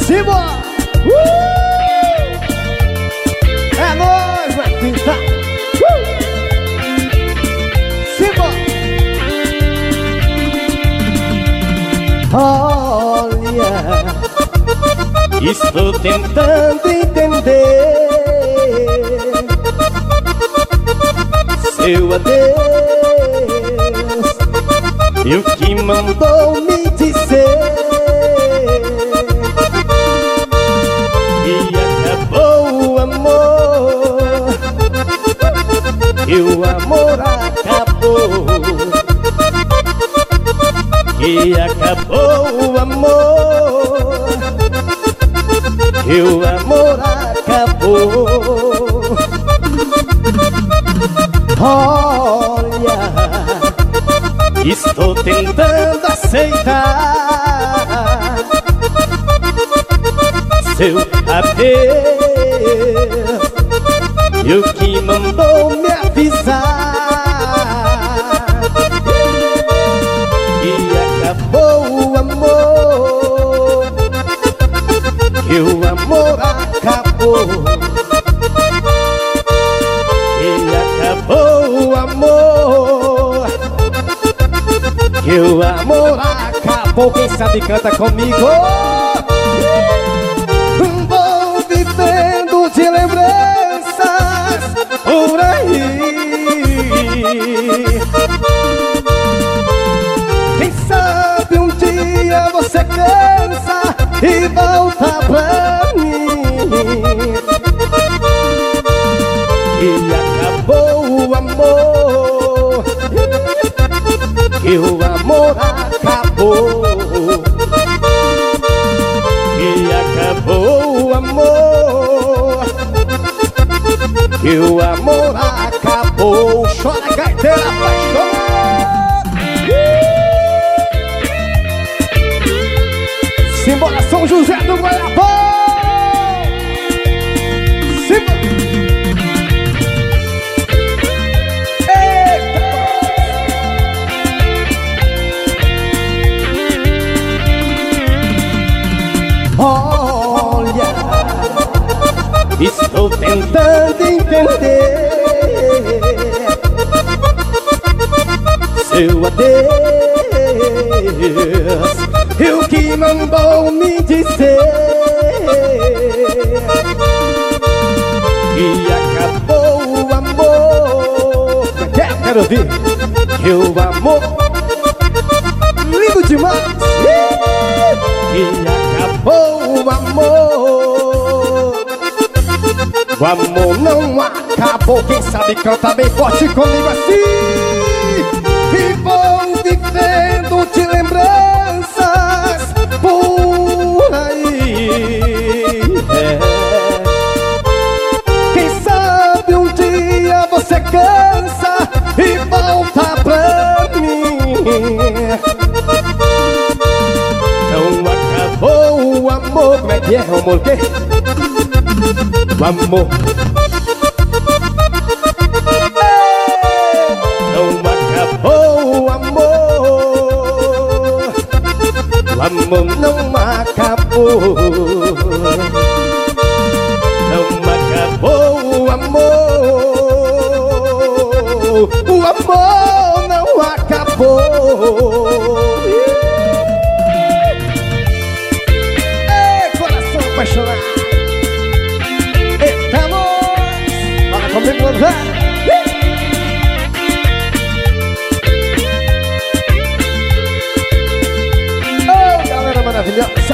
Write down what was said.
Simbora! É nóis, vai pintar! Simbora! Olha, estou tentando entender seu adeus e o que mandou me dizer que acabou o amor, que o amor acabou, que acabou o amor, que o amor acabou. Olha, estou tentando aceitar seu adeus e o que mandou me avisar que acabou o amor, que o amor acabou, que acabou o amor, que o amor acabou. Quem sabe canta comigo. Vou vivendo de lembranças por aí. Quem sabe um dia você cansa e volta pra mim. Que acabou o amor, que o amor acabou, que acabou o amor, que o amor acabou. Chora, gaiteira, apaixonada. Simbora, São José do Guaiabó. Simbora. Olha, estou tentando entender seu adeus e o que mandou me dizer que acabou o amor. Quero ouvir que o amor lindo demais, que acabou o amor. O amor não acabou. Quem sabe canta bem forte comigo assim. E vou vivendo de lembranças por aí. Quem sabe um dia você cansa e volta pra mim. Não acabou o amor. Como é que é, amor? Que? O amor não acabou o amor. O amor não acabou. Não acabou o amor. O amor não acabou. Coração apaixonado. Eita, nós! Bora comigo, velho! Oh, galera maravilhosa!